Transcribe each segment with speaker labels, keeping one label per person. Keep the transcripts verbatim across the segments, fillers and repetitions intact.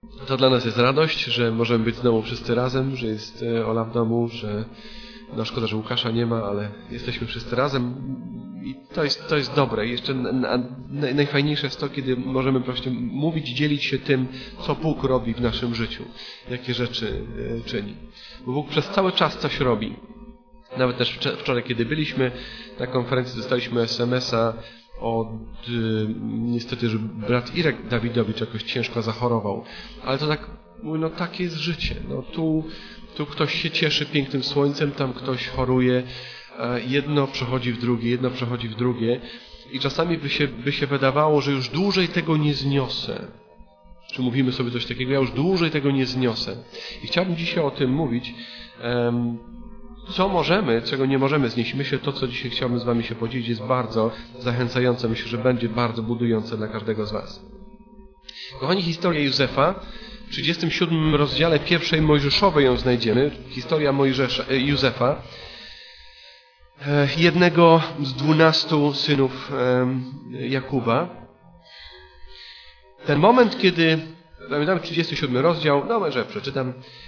Speaker 1: To dla nas jest radość, że możemy być znowu wszyscy razem, że jest Ola w domu, że no szkoda, że Łukasza nie ma, ale jesteśmy wszyscy razem i to jest, to jest dobre. I jeszcze na, na, najfajniejsze jest to, kiedy możemy właśnie mówić, dzielić się tym, co Bóg robi w naszym życiu, jakie rzeczy y, czyni. Bo Bóg przez cały czas coś robi. Nawet też wczoraj, kiedy byliśmy na konferencji, dostaliśmy es em es a od, y, niestety, że brat Irek Dawidowicz jakoś ciężko zachorował. Ale to tak, no takie jest życie. No tu, tu ktoś się cieszy pięknym słońcem, tam ktoś choruje. Jedno przechodzi w drugie, jedno przechodzi w drugie. I czasami by się, by się wydawało, że już dłużej tego nie zniosę. Czy mówimy sobie coś takiego? Ja już dłużej tego nie zniosę. I chciałbym dzisiaj o tym mówić. Um, Co możemy, czego nie możemy znieść. Myślę, to, co dzisiaj chciałbym z wami się podzielić, jest bardzo zachęcające. Myślę, że będzie bardzo budujące dla każdego z was. Kochani, historia Józefa. W trzydziestym siódmym rozdziale pierwszej Mojżeszowej ją znajdziemy. Historia Mojżesza, Józefa. Jednego z dwunastu synów Jakuba. Ten moment, kiedy... Pamiętam trzydziesty siódmy rozdział. No może przeczytam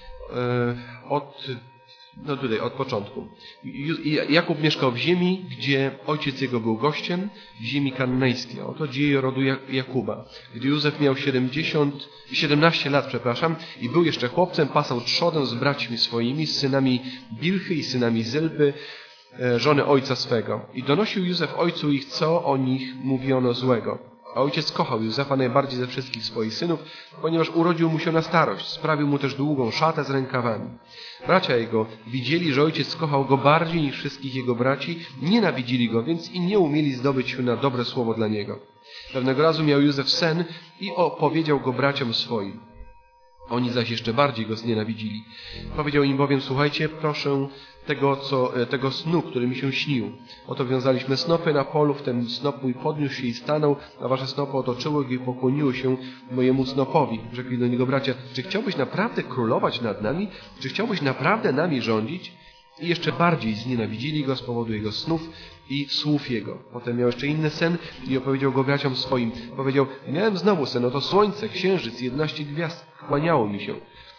Speaker 1: od... No tutaj, od początku. Jakub mieszkał w ziemi, gdzie ojciec jego był gościem, w ziemi kananejskiej. Oto dzieje rodu Jakuba. Gdy Józef miał siedemdziesiąt, siedemnaście lat, przepraszam, i był jeszcze chłopcem, pasał trzodę z braćmi swoimi, z synami Bilchy i synami Zylby, żony ojca swego. I donosił Józef ojcu ich, co o nich mówiono złego. A ojciec kochał Józefa najbardziej ze wszystkich swoich synów, ponieważ urodził mu się na starość. Sprawił mu też długą szatę z rękawami. Bracia jego widzieli, że ojciec kochał go bardziej niż wszystkich jego braci, nienawidzili go, więc i nie umieli zdobyć się na dobre słowo dla niego. Pewnego razu miał Józef sen i opowiedział go braciom swoim. Oni zaś jeszcze bardziej go znienawidzili. Powiedział im bowiem, słuchajcie, proszę tego, co, tego snu, który mi się śnił. Oto wiązaliśmy snopy na polu, wtem snop mój podniósł się i stanął, a wasze snopy otoczyły go i pokłoniły się mojemu snopowi. Rzekli do niego bracia, czy chciałbyś naprawdę królować nad nami? Czy chciałbyś naprawdę nami rządzić? I jeszcze bardziej znienawidzili go z powodu jego snów i słów jego. Potem miał jeszcze inny sen i opowiedział go braciom swoim. Powiedział, miałem znowu sen, oto słońce, księżyc, jedenaście gwiazd, kłaniało mi się.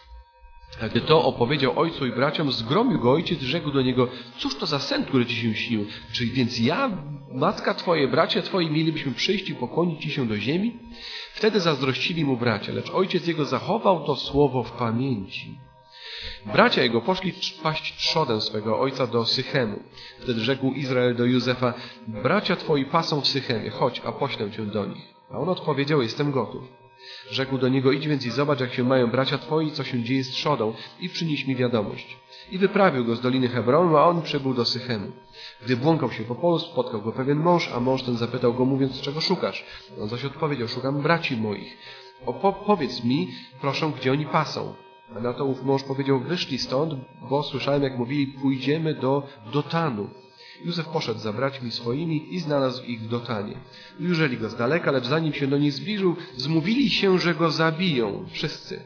Speaker 1: A gdy to opowiedział ojcu i braciom, zgromił go ojciec, rzekł do niego, cóż to za sen, który ci się śnił? Czy więc ja, matka twoje, bracia twoi, mielibyśmy przyjść i pokłonić ci się do ziemi? Wtedy zazdrościli mu bracia, lecz ojciec jego zachował to słowo w pamięci. Bracia jego poszli paść trzodę swego ojca do Sychemu. Wtedy rzekł Izrael do Józefa, bracia twoi pasą w Sychemie, chodź, a poślę cię do nich. A on odpowiedział, jestem gotów. Rzekł do niego, idź więc i zobacz, jak się mają bracia twoi, co się dzieje z trzodą i przynieś mi wiadomość. I wyprawił go z doliny Hebronu, a on przybył do Sychemu. Gdy błąkał się po polu, spotkał go pewien mąż, a mąż ten zapytał go, mówiąc, czego szukasz? On zaś odpowiedział, szukam braci moich. O, po, powiedz mi, proszę, gdzie oni pasą. A na to ów mąż powiedział, wyszli stąd, bo słyszałem, jak mówili, pójdziemy do Dotanu. Józef poszedł za braćmi swoimi i znalazł ich w Dotanie. Ujrzeli go z daleka, lecz zanim się do nich zbliżył, zmówili się, że go zabiją. Wszyscy.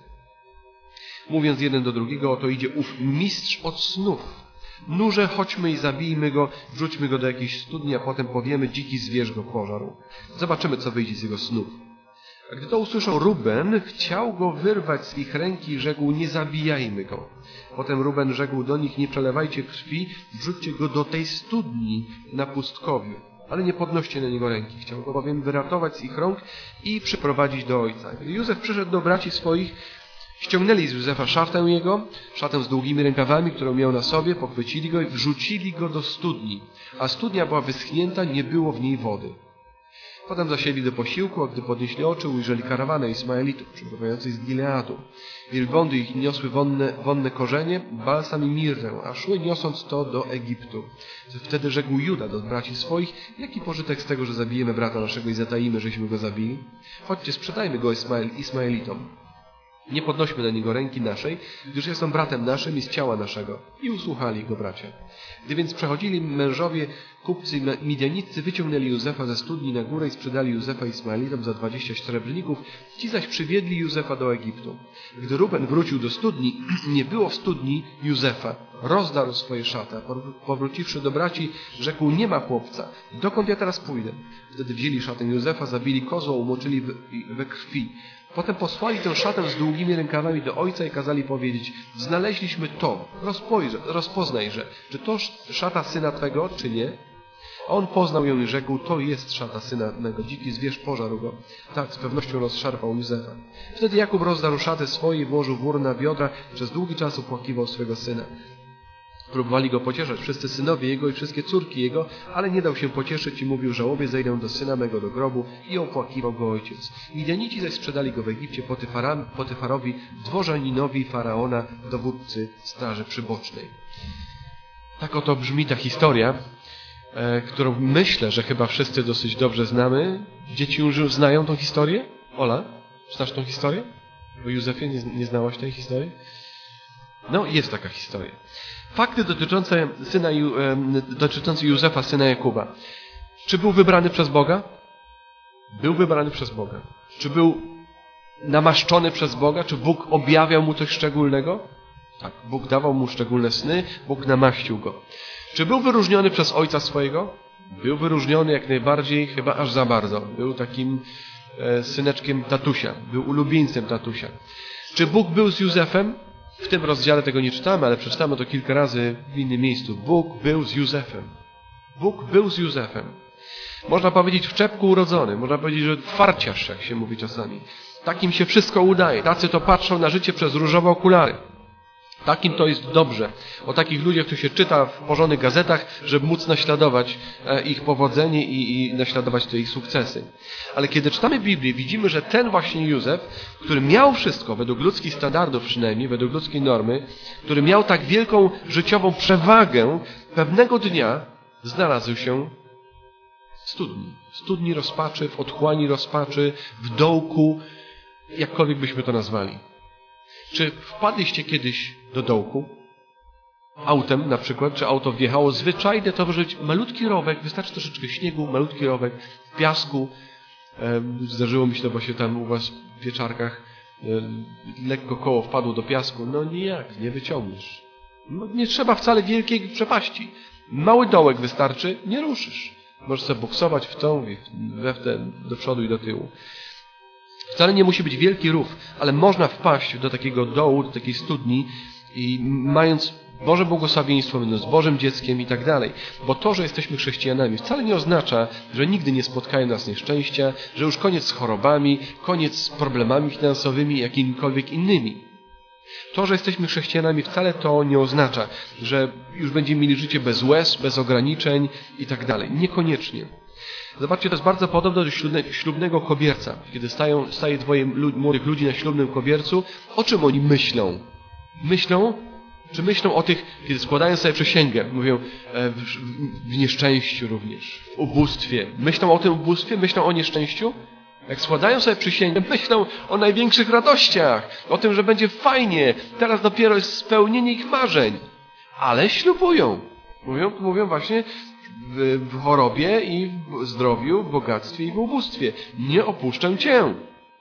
Speaker 1: Mówiąc jeden do drugiego, oto idzie ów mistrz od snów. Nurze, chodźmy i zabijmy go, wrzućmy go do jakiejś studni, a potem powiemy, dziki zwierz go pożarł. Zobaczymy, co wyjdzie z jego snów. A gdy to usłyszał Ruben, chciał go wyrwać z ich ręki i rzekł, nie zabijajmy go. Potem Ruben rzekł do nich, nie przelewajcie krwi, wrzućcie go do tej studni na pustkowiu, ale nie podnoście na niego ręki. Chciał go bowiem wyratować z ich rąk i przyprowadzić do ojca. Gdy Józef przyszedł do braci swoich, ściągnęli z Józefa szatę jego, szatę z długimi rękawami, którą miał na sobie, pochwycili go i wrzucili go do studni. A studnia była wyschnięta, nie było w niej wody. Potem zasiedli do posiłku, a gdy podnieśli oczy, ujrzeli karawanę Ismaelitów przybywających z Gileadu. Wielbłądy ich niosły wonne, wonne korzenie, balsam i mirrę, a szły niosąc to do Egiptu. Wtedy rzekł Juda do braci swoich, jaki pożytek z tego, że zabijemy brata naszego i zatajimy, żeśmy go zabili? Chodźcie, sprzedajmy go Ismael, Ismaelitom. Nie podnośmy na niego ręki naszej, gdyż jest on bratem naszym i z ciała naszego. I usłuchali go bracia. Gdy więc przechodzili mężowie, kupcy midianicy, wyciągnęli Józefa ze studni na górę i sprzedali Józefa Ismaelitom za dwadzieścia srebrników, ci zaś przywiedli Józefa do Egiptu. Gdy Ruben wrócił do studni, nie było w studni Józefa. Rozdarł swoje szaty, powróciwszy do braci, rzekł, nie ma chłopca, dokąd ja teraz pójdę? Wtedy wzięli szatę Józefa, zabili kozła, umoczyli we krwi. Potem posłali tę szatę z długimi rękawami do ojca i kazali powiedzieć: znaleźliśmy to, rozpojrze, rozpoznajże, czy to szata syna twego, czy nie? A on poznał ją i rzekł: to jest szata syna mego. Dziki zwierz pożarł go. Tak, z pewnością rozszarpał Józefa. Wtedy Jakub rozdarł szatę swoje i włożył wór na biodra. Przez długi czas opłakiwał swego syna. Próbowali go pocieszać wszyscy synowie jego i wszystkie córki jego, ale nie dał się pocieszyć i mówił: żałobię zejdę do syna mego do grobu, i opłakiwał go ojciec. Midianici zaś sprzedali go w Egipcie Potyfara, Potyfarowi, dworzaninowi faraona, dowódcy straży przybocznej. Tak oto brzmi ta historia, e, którą myślę, że chyba wszyscy dosyć dobrze znamy. Dzieci już znają tą historię? Ola, znasz tą historię? O Józefie nie, nie znałaś tej historii? No, jest taka historia. Fakty dotyczące syna, dotyczące Józefa, syna Jakuba. Czy był wybrany przez Boga? Był wybrany przez Boga. Czy był namaszczony przez Boga? Czy Bóg objawiał mu coś szczególnego? Tak, Bóg dawał mu szczególne sny, Bóg namaścił go. Czy był wyróżniony przez ojca swojego? Był wyróżniony jak najbardziej, chyba aż za bardzo. Był takim e, syneczkiem tatusia. Był ulubieńcem tatusia. Czy Bóg był z Józefem? W tym rozdziale tego nie czytamy, ale przeczytamy to kilka razy w innym miejscu. Bóg był z Józefem. Bóg był z Józefem. Można powiedzieć w czepku urodzony. Można powiedzieć, że farciarz, jak się mówi czasami. Takim się wszystko udaje. Tacy to patrzą na życie przez różowe okulary. Takim to jest dobrze. O takich ludziach to się czyta w porządnych gazetach, żeby móc naśladować ich powodzenie i, i naśladować te ich sukcesy. Ale kiedy czytamy Biblię, widzimy, że ten właśnie Józef, który miał wszystko, według ludzkich standardów przynajmniej, według ludzkiej normy, który miał tak wielką życiową przewagę, pewnego dnia znalazł się w studni. W studni rozpaczy, w otchłani rozpaczy, w dołku, jakkolwiek byśmy to nazwali. Czy wpadliście kiedyś do dołku? Autem na przykład, czy auto wjechało? Zwyczajne to może być malutki rowek, wystarczy troszeczkę śniegu, malutki rowek, piasku. Zdarzyło mi się to właśnie tam u was w Pieczarkach. Lekko koło wpadło do piasku. No nijak, nie wyciągniesz. No, nie trzeba wcale wielkiej przepaści. Mały dołek wystarczy, nie ruszysz. Możesz sobie boksować w tą, we w ten, do przodu i do tyłu. Wcale nie musi być wielki rów, ale można wpaść do takiego dołu, do takiej studni i mając Boże błogosławieństwo, będąc Bożym dzieckiem i tak dalej. Bo to, że jesteśmy chrześcijanami, wcale nie oznacza, że nigdy nie spotkają nas nieszczęścia, że już koniec z chorobami, koniec z problemami finansowymi, jakimikolwiek innymi. To, że jesteśmy chrześcijanami, wcale to nie oznacza, że już będziemy mieli życie bez łez, bez ograniczeń i tak dalej. Niekoniecznie. Zobaczcie, to jest bardzo podobne do ślubnego kobierca. Kiedy stają, staje dwoje młodych ludzi na ślubnym kobiercu, o czym oni myślą? Myślą? Czy myślą o tych, kiedy składają sobie przysięgę, mówią w, w, w nieszczęściu również, w ubóstwie. Myślą o tym ubóstwie? Myślą o nieszczęściu? Jak składają sobie przysięgę, myślą o największych radościach, o tym, że będzie fajnie, teraz dopiero jest spełnienie ich marzeń. Ale ślubują. Mówią, mówią właśnie w, w chorobie i w zdrowiu, w bogactwie i w ubóstwie. Nie opuszczę Cię.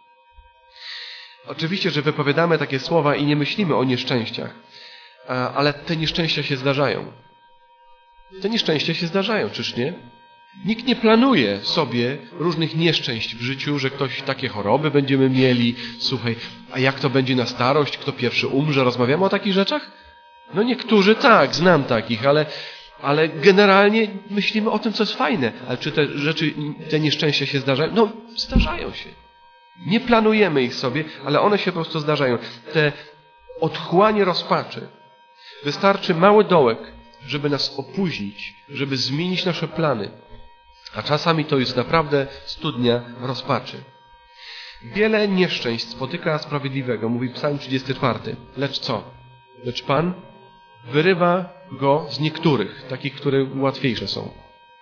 Speaker 1: Oczywiście, że wypowiadamy takie słowa i nie myślimy o nieszczęściach, ale te nieszczęścia się zdarzają. Te nieszczęścia się zdarzają, czyż nie? Nikt nie planuje sobie różnych nieszczęść w życiu, że ktoś takie choroby będziemy mieli. Słuchaj, a jak to będzie na starość? Kto pierwszy umrze? Rozmawiamy o takich rzeczach? No niektórzy tak, znam takich, ale, ale generalnie myślimy o tym, co jest fajne. Ale czy te rzeczy, te nieszczęścia się zdarzają? No, zdarzają się. Nie planujemy ich sobie, ale one się po prostu zdarzają. Te otchłanie rozpaczy. Wystarczy mały dołek, żeby nas opóźnić, żeby zmienić nasze plany. A czasami to jest naprawdę studnia rozpaczy. Wiele nieszczęść spotyka sprawiedliwego, mówi Psalm trzydziesty czwarty. Lecz co? Lecz Pan wyrywa go z niektórych, takich, które łatwiejsze są.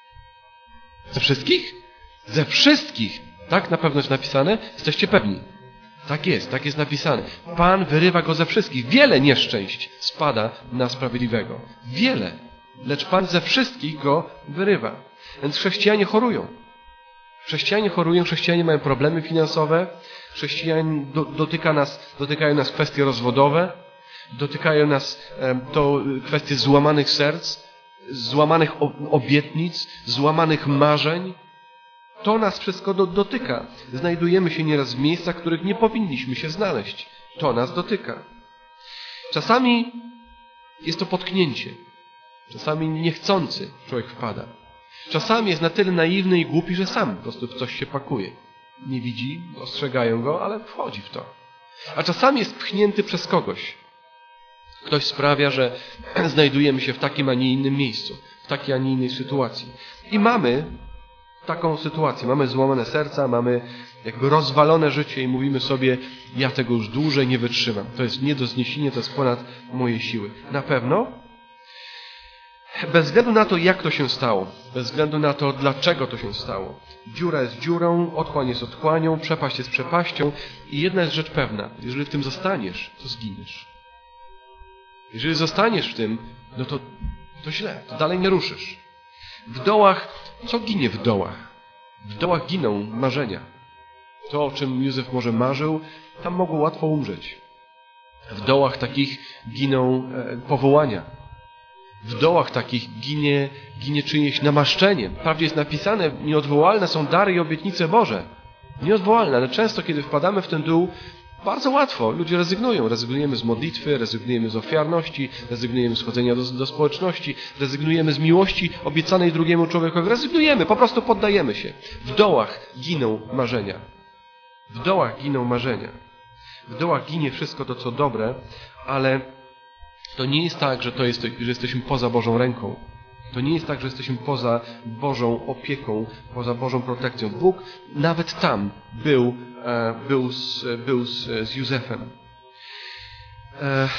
Speaker 1: Ze wszystkich? Ze wszystkich! Tak na pewno jest napisane? Jesteście pewni? Tak jest, tak jest napisane. Pan wyrywa go ze wszystkich. Wiele nieszczęść spada na sprawiedliwego. Wiele. Lecz Pan ze wszystkich go wyrywa. Więc chrześcijanie chorują. Chrześcijanie chorują, chrześcijanie mają problemy finansowe, chrześcijanie do, dotyka nas, dotykają nas kwestie rozwodowe, dotykają nas e, to kwestie złamanych serc, złamanych obietnic, złamanych marzeń. To nas wszystko do, dotyka. Znajdujemy się nieraz w miejscach, w których nie powinniśmy się znaleźć. To nas dotyka. Czasami jest to potknięcie. Czasami niechcący człowiek wpada. Czasami jest na tyle naiwny i głupi, że sam po prostu w coś się pakuje. Nie widzi, ostrzegają go, ale wchodzi w to. A czasami jest pchnięty przez kogoś. Ktoś sprawia, że znajdujemy się w takim, a nie innym miejscu, w takiej, a nie innej sytuacji. I mamy taką sytuację. Mamy złamane serca, mamy jakby rozwalone życie i mówimy sobie, ja tego już dłużej nie wytrzymam. To jest nie do zniesienia, to jest ponad moje siły. Na pewno, bez względu na to, jak to się stało, bez względu na to, dlaczego to się stało. Dziura jest dziurą, otchłań jest otchłanią, przepaść jest przepaścią i jedna jest rzecz pewna. Jeżeli w tym zostaniesz, to zginiesz. Jeżeli zostaniesz w tym, no to, to źle, to dalej nie ruszysz. W dołach, co ginie w dołach? W dołach giną marzenia. To, o czym Józef może marzył, tam mogło łatwo umrzeć. W dołach takich giną e, powołania. W dołach takich ginie, ginie czyjeś namaszczenie. Wprawdzie jest napisane, nieodwołalne są dary i obietnice Boże. Nieodwołalne, ale często, kiedy wpadamy w ten dół, bardzo łatwo ludzie rezygnują. Rezygnujemy z modlitwy, rezygnujemy z ofiarności, rezygnujemy z chodzenia do, do społeczności, rezygnujemy z miłości obiecanej drugiemu człowiekowi. Rezygnujemy, po prostu poddajemy się. W dołach giną marzenia. W dołach giną marzenia. W dołach ginie wszystko to, co dobre, ale to nie jest tak, że, to jest, że jesteśmy poza Bożą ręką. To nie jest tak, że jesteśmy poza Bożą opieką, poza Bożą protekcją. Bóg nawet tam był, e, był, z, był z, z Józefem. E,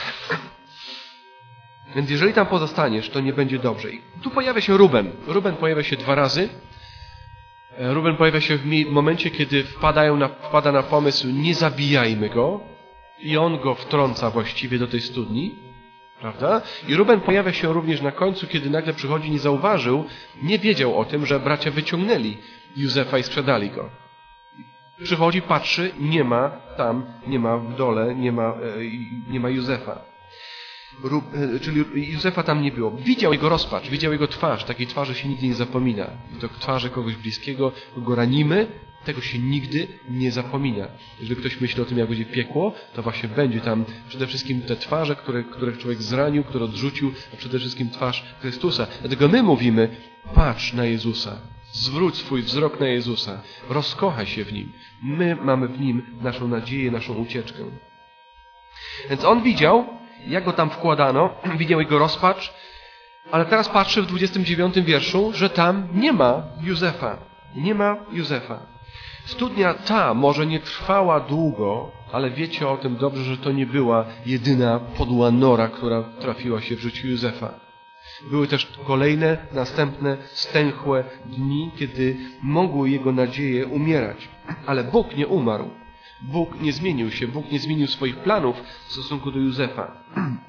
Speaker 1: więc jeżeli tam pozostaniesz, to nie będzie dobrze. I tu pojawia się Ruben. Ruben pojawia się dwa razy. E, Ruben pojawia się w momencie, kiedy wpadają na, wpada na pomysł, nie zabijajmy go. I on go wtrąca właściwie do tej studni. Prawda? I Ruben pojawia się również na końcu, kiedy nagle przychodzi, nie zauważył, nie wiedział o tym, że bracia wyciągnęli Józefa i sprzedali go. Przychodzi, patrzy, nie ma tam, nie ma w dole, nie ma, nie ma Józefa. Rub, czyli Józefa tam nie było. Widział jego rozpacz, widział jego twarz. Takiej twarzy się nigdy nie zapomina. To twarzy kogoś bliskiego, go ranimy, tego się nigdy nie zapomina. Jeżeli ktoś myśli o tym, jak będzie piekło, to właśnie będzie tam przede wszystkim te twarze, które, których człowiek zranił, które odrzucił, a przede wszystkim twarz Chrystusa. Dlatego my mówimy, patrz na Jezusa. Zwróć swój wzrok na Jezusa. Rozkochaj się w Nim. My mamy w Nim naszą nadzieję, naszą ucieczkę. Więc on widział, jak go tam wkładano, widział jego rozpacz, ale teraz patrzy w dwudziestym dziewiątym wierszu, że tam nie ma Józefa. Nie ma Józefa. Studnia ta może nie trwała długo, ale wiecie o tym dobrze, że to nie była jedyna podła nora, która trafiła się w życiu Józefa. Były też kolejne, następne, stęchłe dni, kiedy mogły jego nadzieje umierać. Ale Bóg nie umarł. Bóg nie zmienił się. Bóg nie zmienił swoich planów w stosunku do Józefa.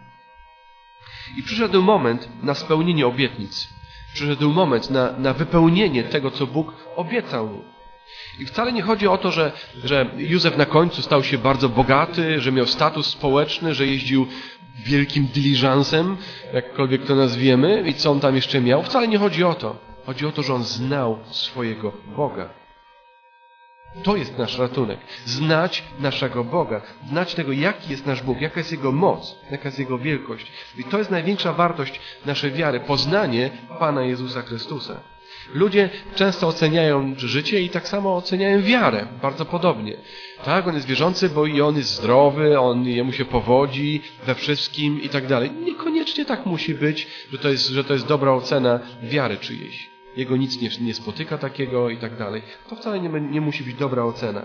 Speaker 1: I przyszedł moment na spełnienie obietnic. Przyszedł moment na, na wypełnienie tego, co Bóg obiecał mu. I wcale nie chodzi o to, że, że Józef na końcu stał się bardzo bogaty, że miał status społeczny, że jeździł wielkim dyliżansem, jakkolwiek to nazwiemy, i co on tam jeszcze miał. Wcale nie chodzi o to. Chodzi o to, że on znał swojego Boga. To jest nasz ratunek. Znać naszego Boga. Znać tego, jaki jest nasz Bóg, jaka jest Jego moc, jaka jest Jego wielkość. I to jest największa wartość naszej wiary. Poznanie Pana Jezusa Chrystusa. Ludzie często oceniają życie i tak samo oceniają wiarę. Bardzo podobnie. Tak, on jest wierzący, bo i on jest zdrowy, on, jemu się powodzi we wszystkim i tak dalej. Niekoniecznie tak musi być, że to jest, że to jest dobra ocena wiary czyjejś. Jego nic nie, nie spotyka takiego i tak dalej. To wcale nie, nie musi być dobra ocena.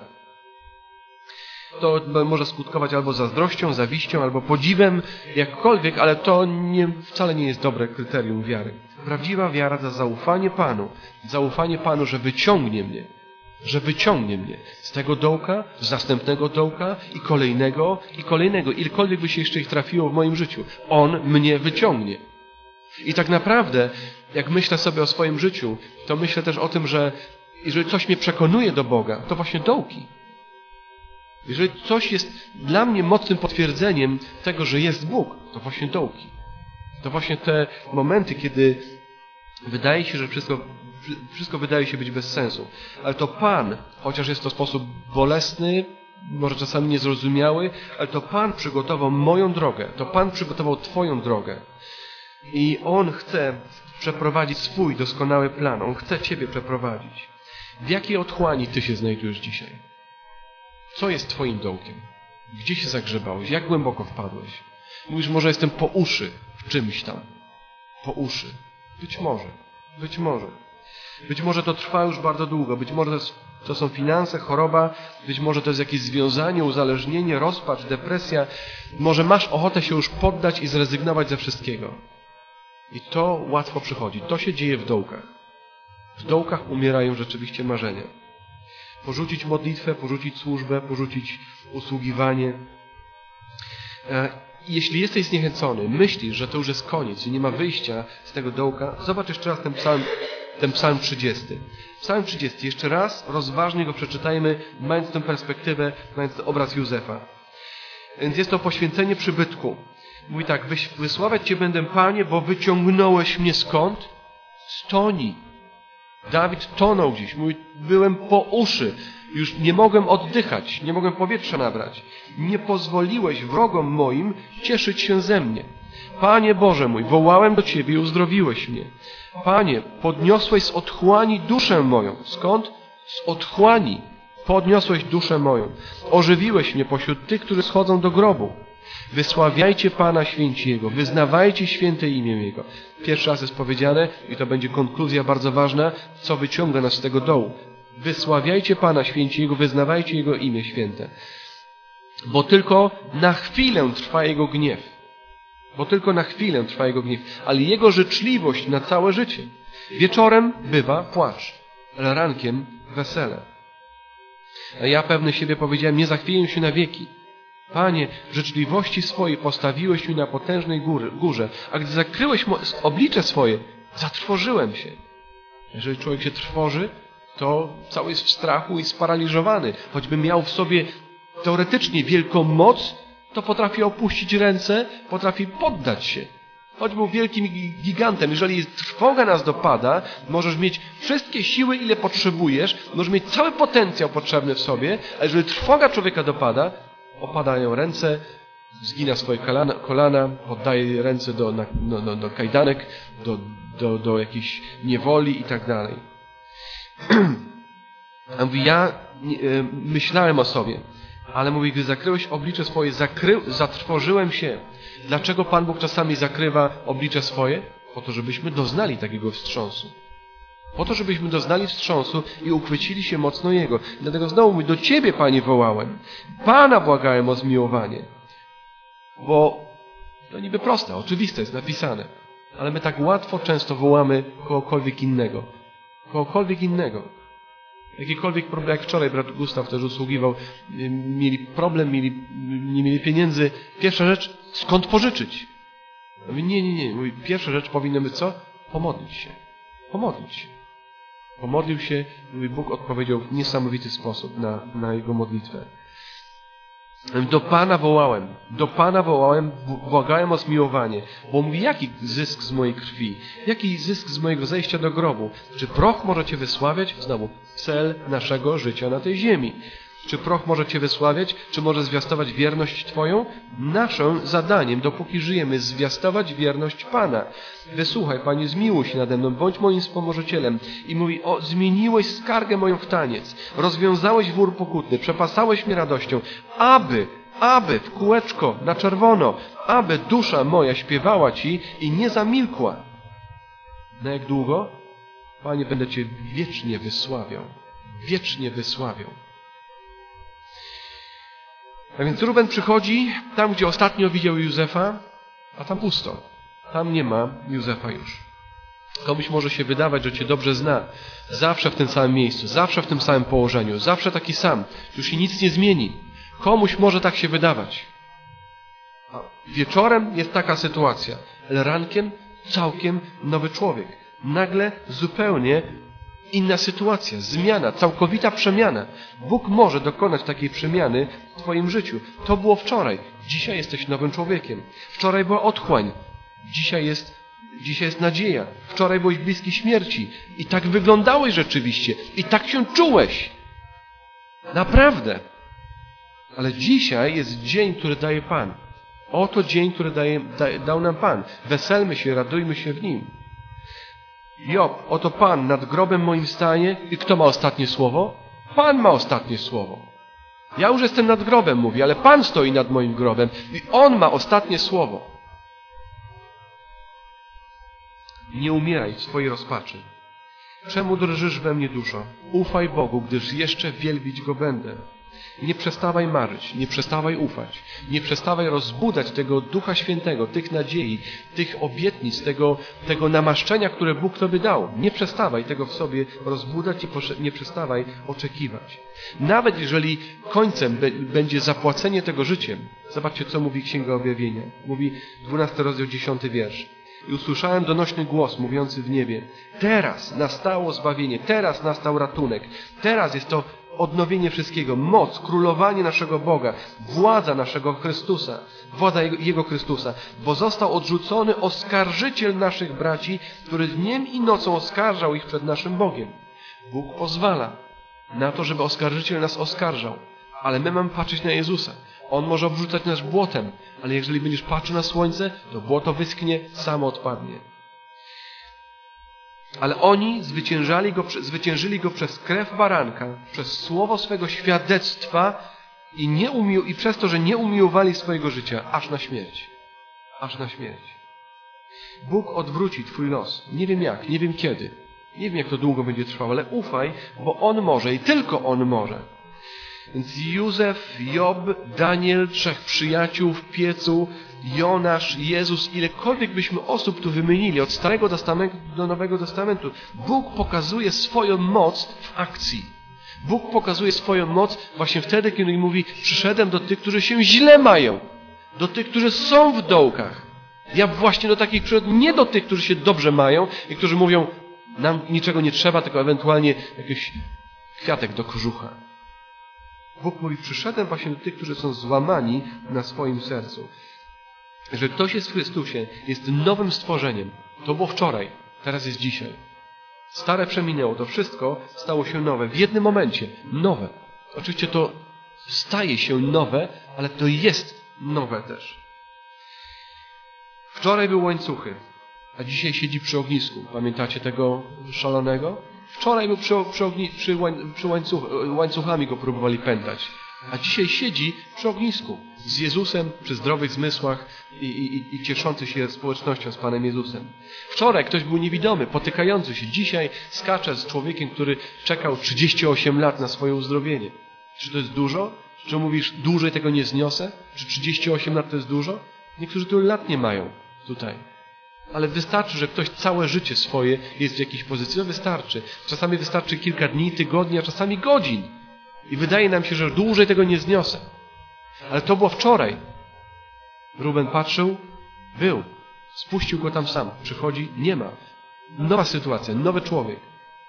Speaker 1: To może skutkować albo zazdrością, zawiścią, albo podziwem, jakkolwiek, ale to nie, wcale nie jest dobre kryterium wiary. Prawdziwa wiara to zaufanie Panu. Zaufanie Panu, że wyciągnie mnie. Że wyciągnie mnie z tego dołka, z następnego dołka i kolejnego, i kolejnego. Ilkolwiek by się jeszcze ich trafiło w moim życiu. On mnie wyciągnie. I tak naprawdę, jak myślę sobie o swoim życiu, to myślę też o tym, że jeżeli coś mnie przekonuje do Boga, to właśnie dołki. Jeżeli coś jest dla mnie mocnym potwierdzeniem tego, że jest Bóg, to właśnie dołki. To właśnie te momenty, kiedy wydaje się, że wszystko, wszystko wydaje się być bez sensu. Ale to Pan, chociaż jest to sposób bolesny, może czasami niezrozumiały, ale to Pan przygotował moją drogę, to Pan przygotował Twoją drogę. I On chce przeprowadzić swój doskonały plan. On chce Ciebie przeprowadzić. W jakiej otchłani Ty się znajdujesz dzisiaj? Co jest Twoim dołkiem? Gdzie się zagrzebałeś? Jak głęboko wpadłeś? Mówisz, może jestem po uszy w czymś tam. Po uszy. Być może. Być może. Być może to trwa już bardzo długo. Być może to, jest, to są finanse, choroba. Być może to jest jakieś związanie, uzależnienie, rozpacz, depresja. Może masz ochotę się już poddać i zrezygnować ze wszystkiego. I to łatwo przychodzi. To się dzieje w dołkach. W dołkach umierają rzeczywiście marzenia. Porzucić modlitwę, porzucić służbę, porzucić usługiwanie. Jeśli jesteś zniechęcony, myślisz, że to już jest koniec i nie ma wyjścia z tego dołka, zobacz jeszcze raz ten psalm, ten psalm trzydziesty. Psalm trzydziesty. Jeszcze raz rozważnie go przeczytajmy, mając tę perspektywę, mając ten obraz Józefa. Więc jest to poświęcenie przybytku. Mówi tak, wysławiać Cię będę, Panie, bo wyciągnąłeś mnie skąd? Z toni. Dawid tonął gdzieś. Mówi, byłem po uszy. Już nie mogłem oddychać. Nie mogłem powietrza nabrać. Nie pozwoliłeś wrogom moim cieszyć się ze mnie. Panie Boże mój, wołałem do Ciebie i uzdrowiłeś mnie. Panie, podniosłeś z otchłani duszę moją. Skąd? Z otchłani podniosłeś duszę moją. Ożywiłeś mnie pośród tych, którzy schodzą do grobu. Wysławiajcie Pana, święci Jego. Wyznawajcie święte imię Jego. Pierwszy raz jest powiedziane, i to będzie konkluzja bardzo ważna, co wyciąga nas z tego dołu. Wysławiajcie Pana, święci Jego, wyznawajcie Jego imię święte. Bo tylko na chwilę trwa Jego gniew. Bo tylko na chwilę trwa Jego gniew. Ale Jego życzliwość na całe życie. Wieczorem bywa płacz, ale rankiem wesele. A ja pewny siebie powiedziałem, nie zachwieję się na wieki. Panie, w życzliwości swojej postawiłeś mi na potężnej góry, górze, a gdy zakryłeś oblicze swoje, zatrwożyłem się. Jeżeli człowiek się trwoży, to cały jest w strachu i sparaliżowany. Choćby miał w sobie teoretycznie wielką moc, to potrafi opuścić ręce, potrafi poddać się. Choć był wielkim gigantem. Jeżeli trwoga nas dopada, możesz mieć wszystkie siły, ile potrzebujesz, możesz mieć cały potencjał potrzebny w sobie, a jeżeli trwoga człowieka dopada, opadają ręce, zgina swoje kolana, kolana poddaje ręce do, do, do, do kajdanek, do, do, do jakiejś niewoli i tak dalej. A mówi, ja nie, myślałem o sobie, ale mówi, gdy zakryłeś oblicze swoje, zakry, zatrwożyłem się. Dlaczego Pan Bóg czasami zakrywa oblicze swoje? Po to, żebyśmy doznali takiego wstrząsu. Po to, żebyśmy doznali wstrząsu i uchwycili się mocno Jego. Dlatego znowu mówi, do Ciebie, Panie, wołałem. Pana błagałem o zmiłowanie. Bo to niby proste, oczywiste jest napisane. Ale my tak łatwo często wołamy kogokolwiek innego. Kogokolwiek innego. Jakikolwiek problem, jak wczoraj brat Gustaw też usługiwał, mieli problem, mieli, nie mieli pieniędzy. Pierwsza rzecz, skąd pożyczyć? Mówi, nie, nie, nie. Mówi, pierwsza rzecz powinna być co? Pomodlić się. Pomodlić się. Pomodlił się, mówi, Bóg odpowiedział w niesamowity sposób na, na jego modlitwę. Do Pana wołałem, do Pana wołałem, błagałem o zmiłowanie, bo mówi, jaki zysk z mojej krwi, jaki zysk z mojego zejścia do grobu? Czy proch może Cię wysławiać? Znowu, cel naszego życia na tej ziemi. Czy proch może Cię wysławiać? Czy może zwiastować wierność Twoją? Naszym zadaniem, dopóki żyjemy, zwiastować wierność Pana. Wysłuchaj, Panie, zmiłuj się nade mną, bądź moim wspomożycielem. I mówi, o, zmieniłeś skargę moją w taniec, rozwiązałeś wór pokutny, przepasałeś mnie radością, aby, aby w kółeczko na czerwono, aby dusza moja śpiewała Ci i nie zamilkła. Na jak długo? Panie, będę Cię wiecznie wysławiał. Wiecznie wysławiał. A więc Ruben przychodzi tam, gdzie ostatnio widział Józefa, a tam pusto. Tam nie ma Józefa już. Komuś może się wydawać, że Cię dobrze zna. Zawsze w tym samym miejscu, zawsze w tym samym położeniu, zawsze taki sam. Już się nic nie zmieni. Komuś może tak się wydawać. A wieczorem jest taka sytuacja, ale rankiem całkiem nowy człowiek. Nagle zupełnie inna sytuacja, zmiana, całkowita przemiana. Bóg może dokonać takiej przemiany w Twoim życiu. To było wczoraj. Dzisiaj jesteś nowym człowiekiem. Wczoraj była otchłań. Dzisiaj jest Dzisiaj jest nadzieja. Wczoraj byłeś bliski śmierci. I tak wyglądałeś rzeczywiście. I tak się czułeś. Naprawdę. Ale dzisiaj jest dzień, który daje Pan. Oto dzień, który daje, da, dał nam Pan. Weselmy się, radujmy się w Nim. Job, oto Pan nad grobem moim stanie. I kto ma ostatnie słowo? Pan ma ostatnie słowo. Ja już jestem nad grobem, mówi, ale Pan stoi nad moim grobem i On ma ostatnie słowo. Nie umieraj w swojej rozpaczy. Czemu drżysz we mnie, duszo? Ufaj Bogu, gdyż jeszcze wielbić Go będę. Nie przestawaj marzyć, nie przestawaj ufać, nie przestawaj rozbudzać tego Ducha Świętego, tych nadziei, tych obietnic, tego, tego namaszczenia, które Bóg Tobie dał. Nie przestawaj tego w sobie rozbudzać i nie przestawaj oczekiwać. Nawet jeżeli końcem będzie zapłacenie tego życiem, zobaczcie, co mówi Księga Objawienia. Mówi dwunasty rozdział, dziesiąty wiersz. I usłyszałem donośny głos mówiący w niebie: teraz nastało zbawienie, teraz nastał ratunek, teraz jest to odnowienie wszystkiego, moc, królowanie naszego Boga, władza naszego Chrystusa, władza Jego, Jego Chrystusa, bo został odrzucony oskarżyciel naszych braci, który dniem i nocą oskarżał ich przed naszym Bogiem. Bóg pozwala na to, żeby oskarżyciel nas oskarżał, ale my mamy patrzeć na Jezusa. On może obrzucać nas błotem, ale jeżeli będziesz patrzył na słońce, to błoto wyschnie, samo odpadnie. Ale oni zwyciężali go, zwyciężyli go przez krew baranka, przez słowo swego świadectwa i, nie umił, i przez to, że nie umiłowali swojego życia, aż na śmierć. Aż na śmierć. Bóg odwróci twój los. Nie wiem jak, nie wiem kiedy. Nie wiem, jak to długo będzie trwało, ale ufaj, bo On może i tylko On może. Więc Józef, Job, Daniel, trzech przyjaciół w piecu, Jonasz, Jezus, ilekolwiek byśmy osób tu wymienili, od Starego Testamentu do Nowego Testamentu, Bóg pokazuje swoją moc w akcji. Bóg pokazuje swoją moc właśnie wtedy, kiedy mówi: przyszedłem do tych, którzy się źle mają, do tych, którzy są w dołkach. Ja właśnie do takich przyszedłem, nie do tych, którzy się dobrze mają i którzy mówią: nam niczego nie trzeba, tylko ewentualnie jakiś kwiatek do kożucha. Bóg mówi: przyszedłem właśnie do tych, którzy są złamani na swoim sercu. Że ktoś jest w Chrystusie, jest nowym stworzeniem. To było wczoraj, teraz jest dzisiaj. Stare przeminęło, to wszystko stało się nowe. W jednym momencie nowe. Oczywiście to staje się nowe, ale to jest nowe też. Wczoraj były łańcuchy, a dzisiaj siedzi przy ognisku. Pamiętacie tego szalonego? Wczoraj był przy, przy, ogni, przy, łań, przy łańcuch, łańcuchami go próbowali pętać, a dzisiaj siedzi przy ognisku z Jezusem, przy zdrowych zmysłach i, i, i cieszący się społecznością z Panem Jezusem. Wczoraj ktoś był niewidomy, potykający się. Dzisiaj skacze z człowiekiem, który czekał trzydzieści osiem lat na swoje uzdrowienie. Czy to jest dużo? Czy mówisz: dłużej tego nie zniosę? Czy trzydzieści osiem lat to jest dużo? Niektórzy tylu lat nie mają tutaj. Ale wystarczy, że ktoś całe życie swoje jest w jakiejś pozycji. No wystarczy. Czasami wystarczy kilka dni, tygodni, a czasami godzin. I wydaje nam się, że dłużej tego nie zniosę. Ale to było wczoraj. Ruben patrzył, był. Spuścił go tam sam. Przychodzi, nie ma. Nowa sytuacja, nowy człowiek.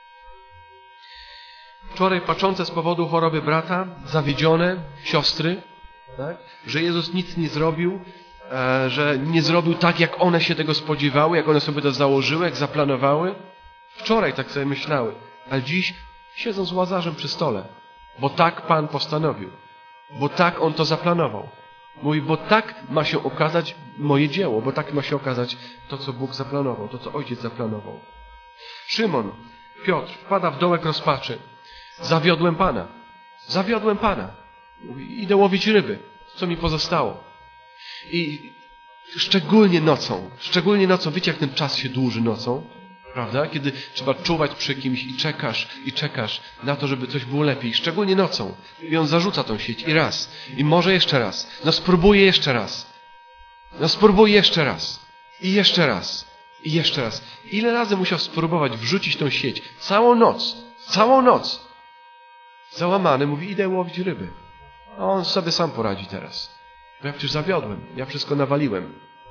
Speaker 1: Wczoraj patrzące z powodu choroby brata, zawiedzione siostry, tak? Że Jezus nic nie zrobił, e, że nie zrobił tak, jak one się tego spodziewały, jak one sobie to założyły, jak zaplanowały. Wczoraj tak sobie myślały, ale dziś siedzą z Łazarzem przy stole, bo tak Pan postanowił, bo tak On to zaplanował. Mówi: bo tak ma się okazać moje dzieło, bo tak ma się okazać to, co Bóg zaplanował, to, co Ojciec zaplanował. Szymon, Piotr, wpada w dołek rozpaczy. Zawiodłem Pana. Zawiodłem Pana. Mówi: idę łowić ryby. Co mi pozostało? I szczególnie nocą, szczególnie nocą, wiecie, jak ten czas się dłuży nocą, prawda? Kiedy trzeba czuwać przy kimś i czekasz, i czekasz na to, żeby coś było lepiej. Szczególnie nocą. I on zarzuca tą sieć i raz. I może jeszcze raz. No spróbuję jeszcze raz. No spróbuję jeszcze raz. I jeszcze raz. I jeszcze raz. Ile razy musiał spróbować wrzucić tą sieć? Całą noc. Całą noc. Załamany mówi: idę łowić ryby. A on sobie sam poradzi teraz. Bo ja przecież zawiodłem. Ja wszystko nawaliłem.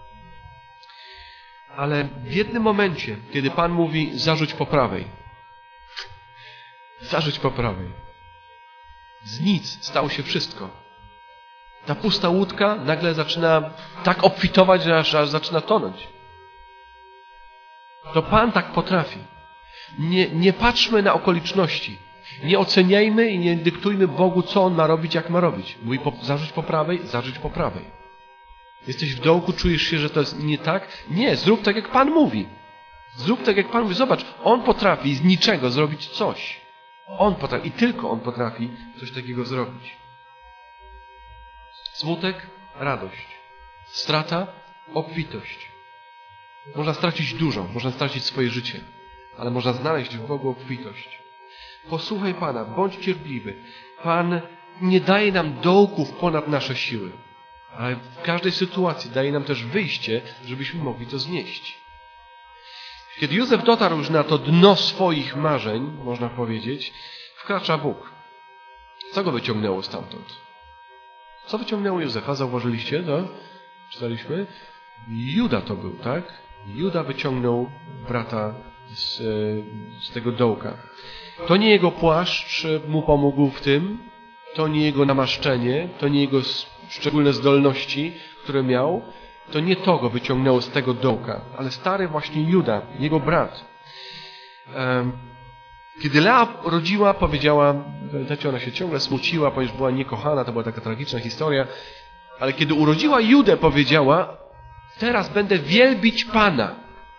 Speaker 1: Ale w jednym momencie, kiedy Pan mówi: zarzuć po prawej. Zarzuć po prawej. Z nic stało się wszystko. Ta pusta łódka nagle zaczyna tak obfitować, że aż, aż zaczyna tonąć. To Pan tak potrafi. Nie, nie patrzmy na okoliczności. Nie oceniajmy i nie dyktujmy Bogu, co On ma robić, jak ma robić. Mówi, po, zarzuć po prawej, zarzuć po prawej. Jesteś w dołku, czujesz się, że to jest nie tak? Nie, zrób tak, jak Pan mówi. Zrób tak, jak Pan mówi. Zobacz, On potrafi z niczego zrobić coś. On potrafi, i tylko On potrafi coś takiego zrobić. Smutek, radość. Strata, obfitość. Można stracić dużo, można stracić swoje życie, ale można znaleźć w Bogu obfitość. Posłuchaj Pana, bądź cierpliwy. Pan nie daje nam dołków ponad nasze siły, ale w każdej sytuacji daje nam też wyjście, żebyśmy mogli to znieść. Kiedy Józef dotarł już na to dno swoich marzeń, można powiedzieć, wkracza Bóg. Co go wyciągnęło stamtąd? Co wyciągnęło Józefa? Zauważyliście? No? Czytaliśmy? Juda to był, tak? Juda wyciągnął brata z, z tego dołka. To nie jego płaszcz mu pomógł w tym, to nie jego namaszczenie, to nie jego szczególne zdolności, które miał, to nie to go wyciągnęło z tego dołka, ale stary właśnie Juda, jego brat. Kiedy Lea rodziła, powiedziała, pamiętacie, ona się ciągle smuciła, ponieważ była niekochana, to była taka tragiczna historia, ale kiedy urodziła Judę, powiedziała, teraz będę wielbić Pana.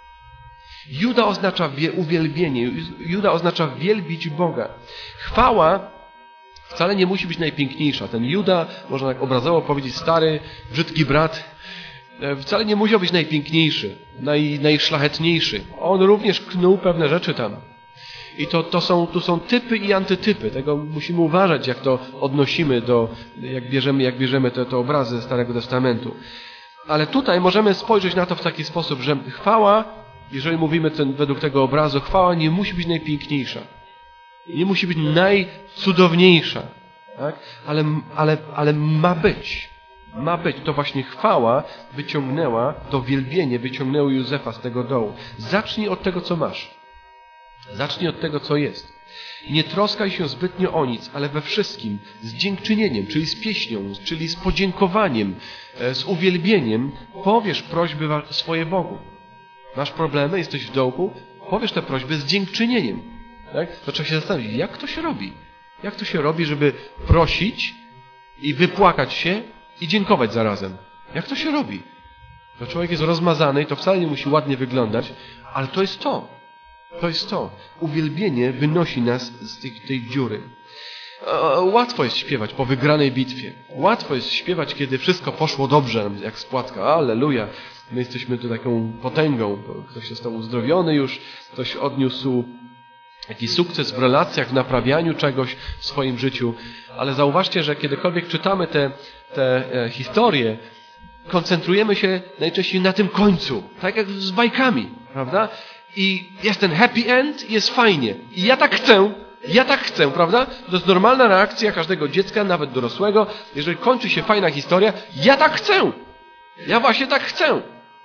Speaker 1: Juda oznacza uwielbienie, Juda oznacza wielbić Boga. Chwała wcale nie musi być najpiękniejsza. Ten Juda, można tak obrazowo powiedzieć, stary, brzydki brat, wcale nie musiał być najpiękniejszy, naj, najszlachetniejszy. On również knuł pewne rzeczy tam. I to, to są, tu są typy i antytypy. Tego musimy uważać, jak to odnosimy do, jak bierzemy, jak bierzemy te, te obrazy ze Starego Testamentu. Ale tutaj możemy spojrzeć na to w taki sposób, że chwała, jeżeli mówimy ten, według tego obrazu, chwała nie musi być najpiękniejsza. Nie musi być najcudowniejsza. Tak? Ale, ale, ale ma być. Ma być. To właśnie chwała wyciągnęła, to wielbienie wyciągnęło Józefa z tego dołu. Zacznij od tego, co masz. Zacznij od tego, co jest. Nie troskaj się zbytnio o nic, ale we wszystkim z dziękczynieniem, czyli z pieśnią, czyli z podziękowaniem, z uwielbieniem, powiesz prośby swoje Bogu. Masz problemy, jesteś w dołku, powiesz te prośby z dziękczynieniem. Tak? To trzeba się zastanowić, jak to się robi? Jak to się robi, żeby prosić i wypłakać się i dziękować zarazem? Jak to się robi? To człowiek jest rozmazany i to wcale nie musi ładnie wyglądać, ale to jest to. To jest to. Uwielbienie wynosi nas z tej, tej dziury. Łatwo jest śpiewać po wygranej bitwie. Łatwo jest śpiewać, kiedy wszystko poszło dobrze, jak spłatka. Alleluja. My jesteśmy tu taką potęgą. Ktoś został uzdrowiony już, ktoś odniósł jakiś sukces w relacjach, w naprawianiu czegoś w swoim życiu. Ale zauważcie, że kiedykolwiek czytamy te, te historie, koncentrujemy się najczęściej na tym końcu. Tak jak z bajkami, prawda? I jest ten happy end, jest fajnie. I ja tak chcę, ja tak chcę, prawda? To jest normalna reakcja każdego dziecka, nawet dorosłego. Jeżeli kończy się fajna historia, ja tak chcę. Ja właśnie tak chcę.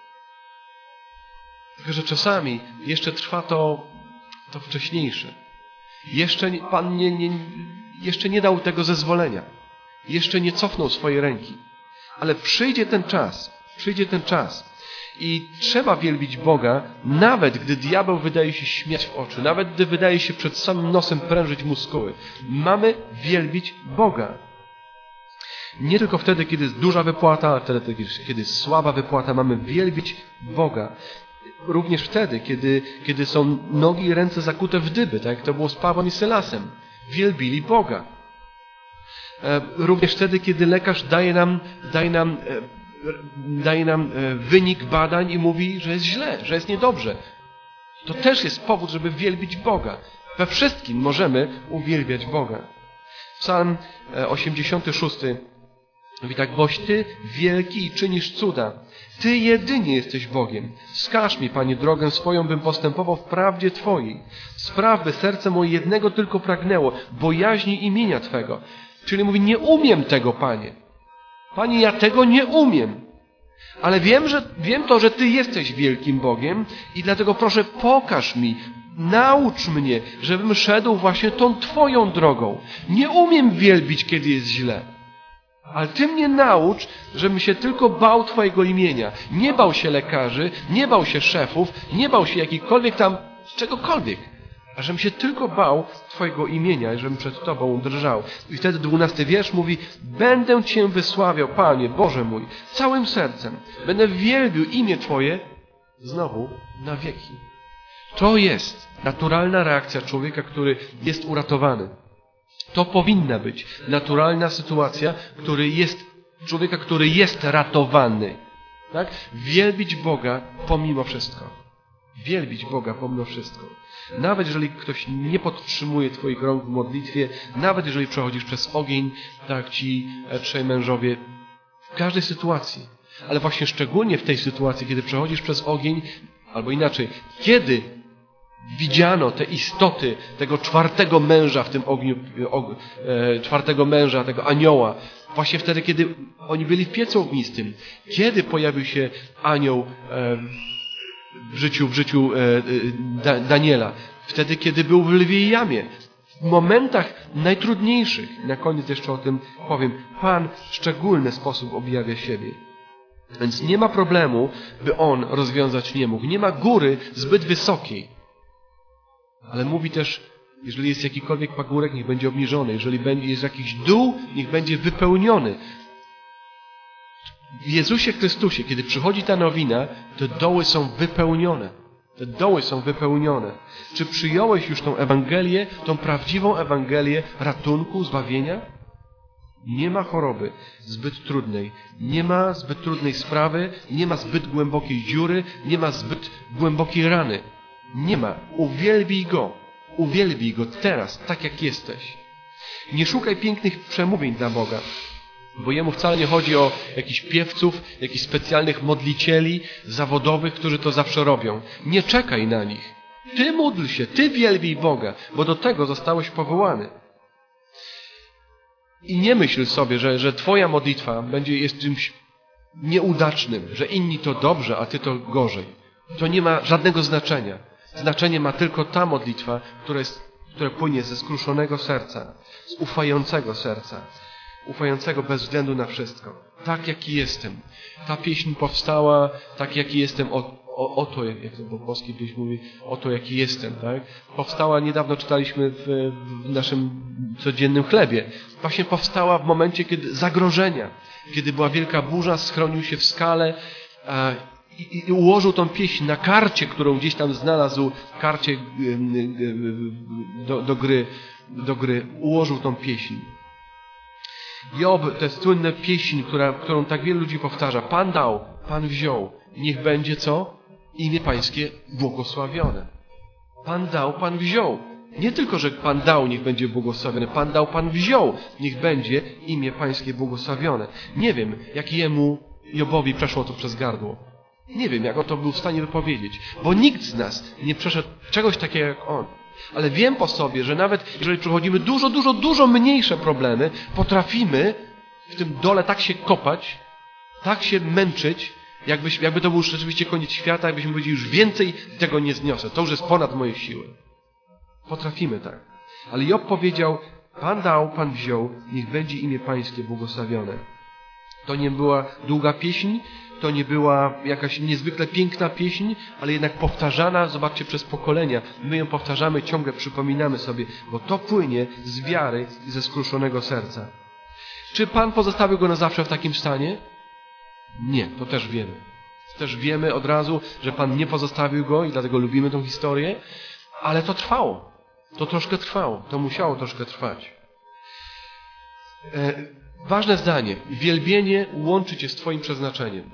Speaker 1: Tylko że czasami jeszcze trwa to, to wcześniejsze. Jeszcze nie, Pan nie, nie, jeszcze nie dał tego zezwolenia. Jeszcze nie cofnął swojej ręki. Ale przyjdzie ten czas, przyjdzie ten czas. I trzeba wielbić Boga, nawet gdy diabeł wydaje się śmiać w oczy, nawet gdy wydaje się przed samym nosem prężyć muskuły. Mamy wielbić Boga. Nie tylko wtedy, kiedy jest duża wypłata, ale wtedy, kiedy jest słaba wypłata, mamy wielbić Boga. Również wtedy, kiedy, kiedy są nogi i ręce zakute w dyby, tak jak to było z Pawłem i Sylasem. Wielbili Boga. Również wtedy, kiedy lekarz daje nam, daje nam daje nam wynik badań i mówi, że jest źle, że jest niedobrze. To też jest powód, żeby wielbić Boga. We wszystkim możemy uwielbiać Boga. Psalm osiemdziesiąty szósty mówi tak, boś Ty wielki i czynisz cuda. Ty jedynie jesteś Bogiem. Wskaż mi, Panie, drogę swoją, bym postępował w prawdzie Twojej. Spraw, by serce moje jednego tylko pragnęło, bojaźni imienia Twego. Czyli mówi, nie umiem tego, Panie. Panie, ja tego nie umiem. Ale wiem, że, wiem to, że Ty jesteś wielkim Bogiem i dlatego proszę, pokaż mi, naucz mnie, żebym szedł właśnie tą Twoją drogą. Nie umiem wielbić, kiedy jest źle. Ale Ty mnie naucz, żebym się tylko bał Twojego imienia. Nie bał się lekarzy, nie bał się szefów, nie bał się jakichkolwiek tam, czegokolwiek. A żebym się tylko bał Twojego imienia i żebym przed Tobą drżał. I wtedy dwunasty wiersz mówi: będę Cię wysławiał, Panie, Boże mój, całym sercem. Będę wielbił imię Twoje znowu na wieki. To jest naturalna reakcja człowieka, który jest uratowany. To powinna być naturalna sytuacja, który jest, człowieka, który jest ratowany. Tak? Wielbić Boga pomimo wszystko. Wielbić Boga pomimo wszystko. Nawet jeżeli ktoś nie podtrzymuje Twoich rąk w modlitwie, nawet jeżeli przechodzisz przez ogień, tak ci trzej mężowie, w każdej sytuacji. Ale właśnie szczególnie w tej sytuacji, kiedy przechodzisz przez ogień, albo inaczej, kiedy widziano te istoty tego czwartego męża w tym ogniu, og, e, czwartego męża, tego anioła, właśnie wtedy, kiedy oni byli w piecu ognistym, kiedy pojawił się anioł e, w życiu, w życiu e, da, Daniela, wtedy, kiedy był w lwiej jamie, w momentach najtrudniejszych, na koniec jeszcze o tym powiem, Pan w szczególny sposób objawia siebie. Więc nie ma problemu, by On rozwiązać nie mógł. Nie ma góry zbyt wysokiej. Ale mówi też, jeżeli jest jakikolwiek pagórek, niech będzie obniżony. Jeżeli jest jakiś dół, niech będzie wypełniony. W Jezusie Chrystusie, kiedy przychodzi ta nowina, te doły są wypełnione. Te doły są wypełnione. Czy przyjąłeś już tą Ewangelię, tą prawdziwą Ewangelię ratunku, zbawienia? Nie ma choroby zbyt trudnej. Nie ma zbyt trudnej sprawy. Nie ma zbyt głębokiej dziury. Nie ma zbyt głębokiej rany. Nie ma. Uwielbij Go. Uwielbij Go teraz, tak jak jesteś. Nie szukaj pięknych przemówień dla Boga, bo Jemu wcale nie chodzi o jakichś piewców, jakichś specjalnych modlicieli zawodowych, którzy to zawsze robią. Nie czekaj na nich. Ty módl się, Ty wielbij Boga, bo do tego zostałeś powołany. I nie myśl sobie, że, że Twoja modlitwa będzie jest czymś nieudacznym, że inni to dobrze, a Ty to gorzej. To nie ma żadnego znaczenia. Znaczenie ma tylko ta modlitwa, która, jest, która płynie ze skruszonego serca, z ufającego serca, ufającego bez względu na wszystko. Tak, jaki jestem. Ta pieśń powstała, tak, jaki jestem, o, o, oto, jak to po polskiej pieśń mówi, oto, jaki jestem. Tak? Powstała, niedawno czytaliśmy w, w naszym codziennym chlebie. Właśnie powstała w momencie, kiedy zagrożenia, kiedy była wielka burza, schronił się w skale, a, I, I ułożył tą pieśń na karcie, którą gdzieś tam znalazł, karcie do, do, gry, do gry. Ułożył tą pieśń. Job, to jest słynna pieśń, która, którą tak wielu ludzi powtarza. Pan dał, Pan wziął. Niech będzie co? Imię Pańskie błogosławione. Pan dał, Pan wziął. Nie tylko, że Pan dał, niech będzie błogosławione. Pan dał, Pan wziął. Niech będzie imię Pańskie błogosławione. Nie wiem, jak jemu, Jobowi, przeszło to przez gardło. Nie wiem, jak on to był w stanie wypowiedzieć, bo nikt z nas nie przeszedł czegoś takiego jak on. Ale wiem po sobie, że nawet jeżeli przechodzimy dużo, dużo, dużo mniejsze problemy, potrafimy w tym dole tak się kopać, tak się męczyć, jakbyś, jakby to był rzeczywiście koniec świata, jakbyśmy powiedzieli, już więcej tego nie zniosę. To już jest ponad moje siły. Potrafimy tak. Ale Job powiedział, Pan dał, Pan wziął, niech będzie imię Pańskie błogosławione. To nie była długa pieśń, to nie była jakaś niezwykle piękna pieśń, ale jednak powtarzana, zobaczcie, przez pokolenia. My ją powtarzamy, ciągle przypominamy sobie, bo to płynie z wiary i ze skruszonego serca. Czy Pan pozostawił go na zawsze w takim stanie? Nie, to też wiemy. Też wiemy od razu, że Pan nie pozostawił go i dlatego lubimy tę historię, ale to trwało. To troszkę trwało. To musiało troszkę trwać. E, ważne zdanie. Wielbienie łączy cię z Twoim przeznaczeniem.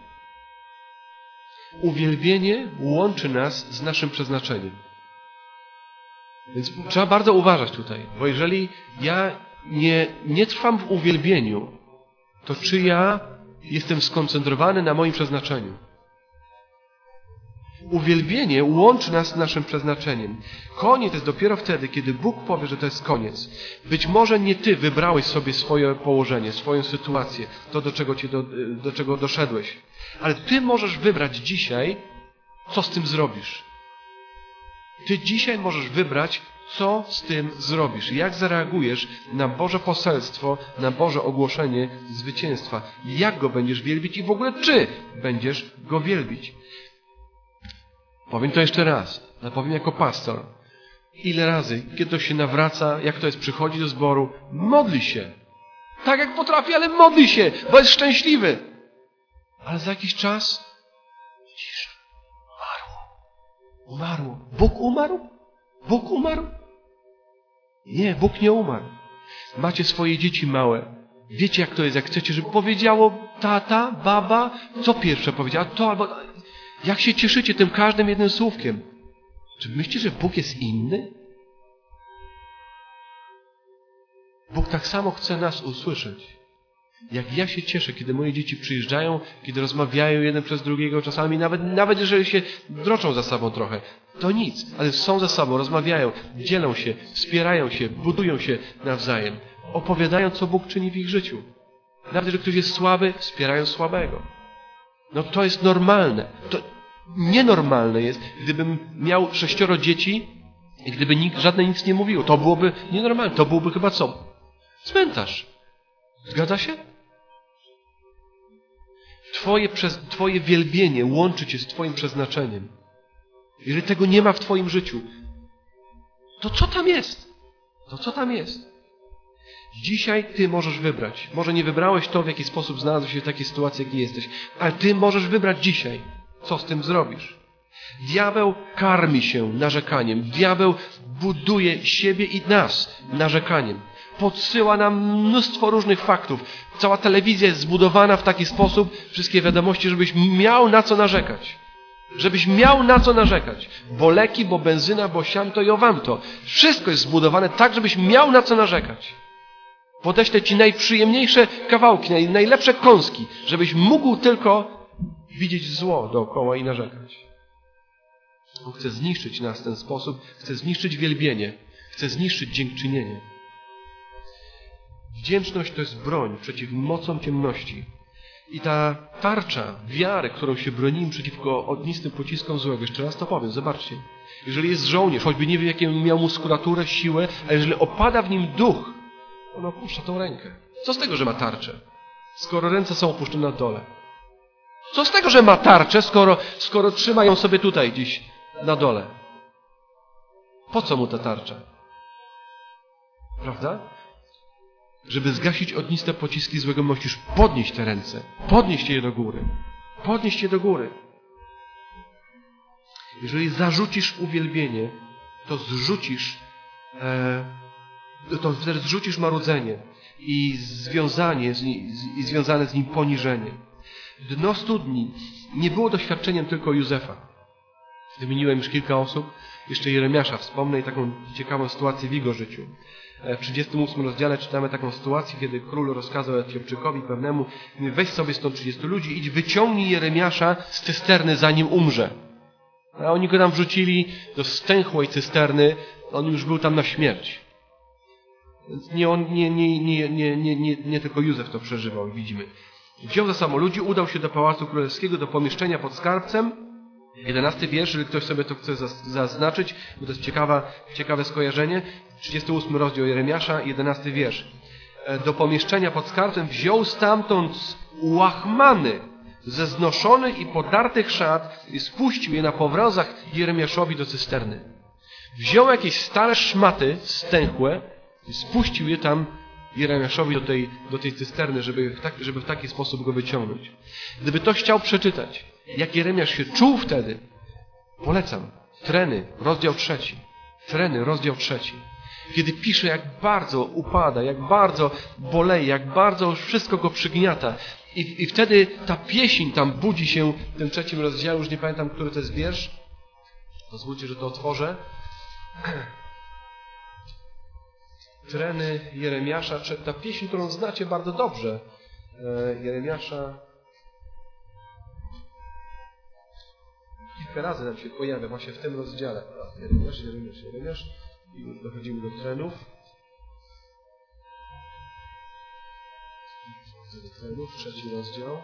Speaker 1: Uwielbienie łączy nas z naszym przeznaczeniem. Więc trzeba bardzo uważać tutaj, bo jeżeli ja nie, nie trwam w uwielbieniu, to czy ja jestem skoncentrowany na moim przeznaczeniu? Uwielbienie łączy nas z naszym przeznaczeniem. Koniec jest dopiero wtedy, kiedy Bóg powie, że to jest koniec. Być może nie Ty wybrałeś sobie swoje położenie, swoją sytuację, to do czego, cię do, do czego doszedłeś. Ale Ty możesz wybrać dzisiaj, co z tym zrobisz. Ty dzisiaj możesz wybrać, co z tym zrobisz. Jak zareagujesz na Boże poselstwo, na Boże ogłoszenie zwycięstwa. Jak go będziesz wielbić i w ogóle czy będziesz go wielbić. Powiem to jeszcze raz. Ale powiem jako pastor. Ile razy, kiedy to się nawraca, jak to jest, przychodzi do zboru, modli się. Tak jak potrafi, ale modli się, bo jest szczęśliwy. Ale za jakiś czas cisza. Umarło. Umarło. Bóg umarł? Bóg umarł? Nie, Bóg nie umarł. Macie swoje dzieci małe. Wiecie, jak to jest, jak chcecie, żeby powiedziało tata, baba, co pierwsze powiedziała, to albo... Jak się cieszycie tym każdym jednym słówkiem? Czy myślicie, że Bóg jest inny? Bóg tak samo chce nas usłyszeć. Jak ja się cieszę, kiedy moje dzieci przyjeżdżają, kiedy rozmawiają jeden przez drugiego, czasami nawet, nawet jeżeli się droczą za sobą trochę, to nic, ale są za sobą, rozmawiają, dzielą się, wspierają się, budują się nawzajem, opowiadają, co Bóg czyni w ich życiu. Nawet jeżeli ktoś jest słaby, wspierają słabego. No to jest normalne. To nienormalne jest, gdybym miał sześcioro dzieci i gdyby nikt, żadne nic nie mówiło. To byłoby nienormalne. To byłby chyba co? Cmentarz. Zgadza się? Twoje, przez, twoje wielbienie łączy cię z Twoim przeznaczeniem. Jeżeli tego nie ma w Twoim życiu, to co tam jest? To co tam jest? Dzisiaj Ty możesz wybrać. Może nie wybrałeś to, w jaki sposób znalazłeś się w takiej sytuacji, jakiej jesteś, ale Ty możesz wybrać dzisiaj, co z tym zrobisz. Diabeł karmi się narzekaniem. Diabeł buduje siebie i nas narzekaniem. Podsyła nam mnóstwo różnych faktów. Cała telewizja jest zbudowana w taki sposób, wszystkie wiadomości, żebyś miał na co narzekać. Żebyś miał na co narzekać. Bo leki, bo benzyna, bo siamto i owamto. Wszystko jest zbudowane tak, żebyś miał na co narzekać. Podeślę Ci najprzyjemniejsze kawałki, naj, najlepsze kąski, żebyś mógł tylko widzieć zło dookoła i narzekać. On chce zniszczyć nas w ten sposób, chce zniszczyć wielbienie, chce zniszczyć dziękczynienie. Wdzięczność to jest broń przeciw mocom ciemności. I ta tarcza wiary, którą się bronimy przeciwko ognistym pociskom złego, jeszcze raz to powiem, zobaczcie. Jeżeli jest żołnierz, choćby nie wiem, jaką miał muskulaturę, siłę, a jeżeli opada w nim duch, on opuszcza tą rękę. Co z tego, że ma tarczę, skoro ręce są opuszczone na dole? Co z tego, że ma tarczę, skoro, skoro trzyma ją sobie tutaj gdzieś na dole? Po co mu ta tarcza? Prawda? Żeby zgasić ogniste pociski złego, musisz podnieść te ręce. Podnieść je do góry. Podnieść je do góry. Jeżeli zarzucisz uwielbienie, to zrzucisz e, to wtedy zrzucisz marudzenie i związanie z nim, i związane z nim poniżenie. Dno studni nie było doświadczeniem tylko Józefa. Wymieniłem już kilka osób. Jeszcze Jeremiasza wspomnę i taką ciekawą sytuację w jego życiu. W trzydziestym ósmym rozdziale czytamy taką sytuację, kiedy król rozkazał Etiopczykowi pewnemu: weź sobie stąd trzydziestu ludzi, idź wyciągnij Jeremiasza z cysterny, zanim umrze. A oni go tam wrzucili do stęchłej cysterny, on już był tam na śmierć. Więc nie, on, nie, nie, nie, nie, nie, nie, nie tylko Józef to przeżywał, widzimy. Wziął za samo ludzi, udał się do Pałacu Królewskiego, do pomieszczenia pod skarbcem. Jedenasty wiersz, jeżeli ktoś sobie to chce zaznaczyć, bo to jest ciekawa, ciekawe skojarzenie. trzydziesty ósmy rozdział Jeremiasza, jedenasty wiersz. Do pomieszczenia pod skarbcem wziął stamtąd łachmany ze znoszonych i podartych szat i spuścił je na powrozach Jeremiaszowi do cysterny. Wziął jakieś stare szmaty stęchłe i spuścił je tam Jeremiaszowi do tej, do tej cysterny, żeby w, tak, żeby w taki sposób go wyciągnąć. Gdyby ktoś chciał przeczytać, jak Jeremiasz się czuł wtedy, polecam. Treny, rozdział trzeci. Treny, rozdział trzeci. Kiedy pisze, jak bardzo upada, jak bardzo boleje, jak bardzo wszystko go przygniata. I, I wtedy ta pieśń tam budzi się w tym trzecim rozdziale, już nie pamiętam, który to jest wiersz. Pozwólcie, że to otworzę. Treny Jeremiasza, czy ta pieśń, którą znacie bardzo dobrze. Jeremiasza. Kilka razy nam się pojawia właśnie w tym rozdziale. Jeremiasz, Jeremiasz, Jeremiasz. I już dochodzimy do trenów. Do trenów, trzeci rozdział.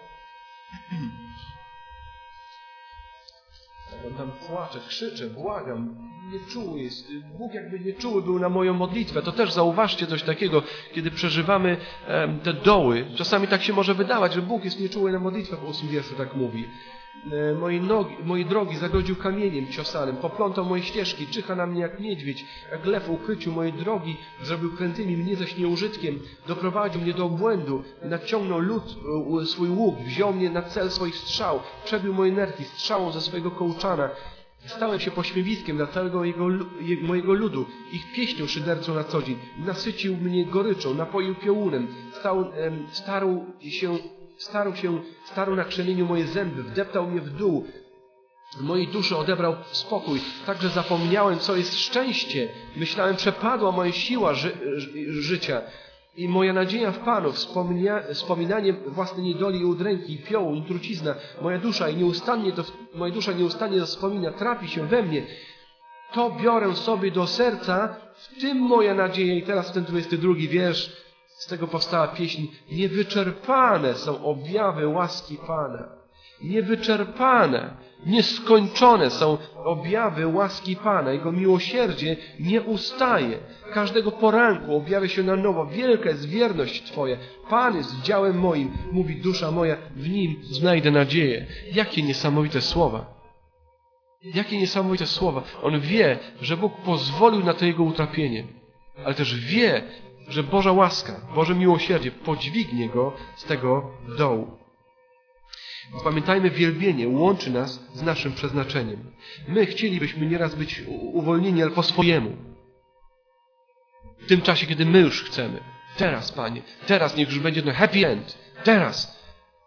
Speaker 1: On tam płacze, krzycze, błagam, nieczuły jest. Bóg jakby nieczuły był na moją modlitwę. To też zauważcie coś takiego, kiedy przeżywamy e, te doły. Czasami tak się może wydawać, że Bóg jest nieczuły na modlitwę, po ósmym wierszu tak mówi. E, moje, nogi, moje drogi zagrodził kamieniem ciosanym, poplątał moje ścieżki, czyha na mnie jak niedźwiedź, jak lew w ukryciu moje drogi, zrobił krętymi, mnie zaś nieużytkiem, doprowadził mnie do obłędu, naciągnął lód, e, swój łuk, wziął mnie na cel swoich strzał, przebił moje nerki strzałą ze swojego kołczana. Stałem się pośmiewiskiem dla całego jego, mojego ludu, ich pieśnią szyderczą na co dzień. Nasycił mnie goryczą, napoił piołunem, stał, starł się, starł się, starł na krzemieniu moje zęby, wdeptał mnie w dół. Mojej duszy odebrał spokój, także zapomniałem, co jest szczęście. Myślałem, przepadła moja siła ży, ży, życia. I moja nadzieja w Panu, wspomnia, wspominanie własnej niedoli i udręki, i piołu, i trucizna, moja dusza i nieustannie to, moja dusza nieustannie to wspomina, trapi się we mnie. To biorę sobie do serca, w tym moja nadzieja. I teraz ten dwudziesty drugi wiersz, z tego powstała pieśń. Niewyczerpane są objawy łaski Pana. Niewyczerpane, nieskończone są objawy łaski Pana. Jego miłosierdzie nie ustaje. Każdego poranku objawia się na nowo. Wielka jest wierność Twoja. Pan jest działem moim, mówi dusza moja, w Nim znajdę nadzieję. Jakie niesamowite słowa. Jakie niesamowite słowa. On wie, że Bóg pozwolił na to jego utrapienie, ale też wie, że Boża łaska, Boże miłosierdzie podźwignie go z tego dołu. Pamiętajmy, wielbienie łączy nas z naszym przeznaczeniem. My chcielibyśmy nieraz być uwolnieni, ale po swojemu. W tym czasie, kiedy my już chcemy. Teraz, Panie, teraz niech już będzie ten happy end. Teraz.